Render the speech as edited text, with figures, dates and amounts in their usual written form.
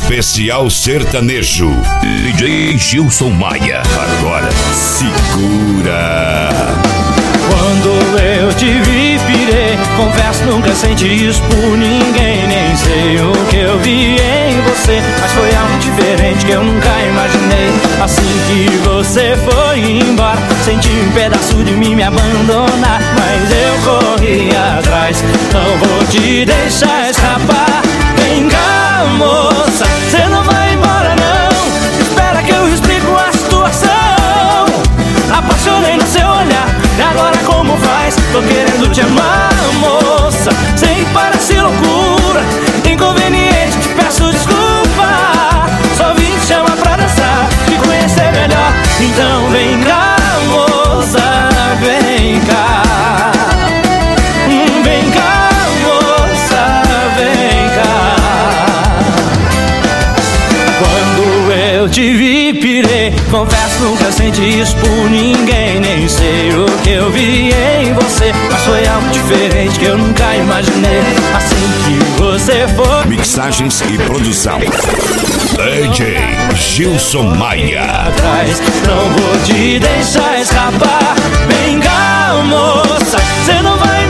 Especial Sertanejo. DJ Gilson Maia. Agora segura. Quando eu te vi, pirei. Confesso, nunca senti isso por ninguém. Nem sei o que eu vi em você, mas foi algo diferente que eu nunca imaginei. Assim que você foi embora, senti um pedaço de mim me abandonar. Mas eu corri atrás, não vou te deixar escapar. Vem cá, moça, você não vai embora não. Espera que eu explico a situação. Apaixonei no seu olhar, e agora como faz? Tô querendo te amar, moça. Sei que parece loucura, inconveniente, te peço desculpa. Só vim te chamar pra dançar, te conhecer melhor. Então vem cá, moça, vem cá. Vem cá, moça, vem cá. Quando eu te vi, pirei. Confesso, nunca senti isso por ninguém. Nem sei o que eu vi em você, mas foi algo diferente que eu nunca imaginei. Assim que você foi. Mixagens e produção DJ Gilson Maia. Atrás, não vou te deixar escapar. Vem cá, moça, você não vai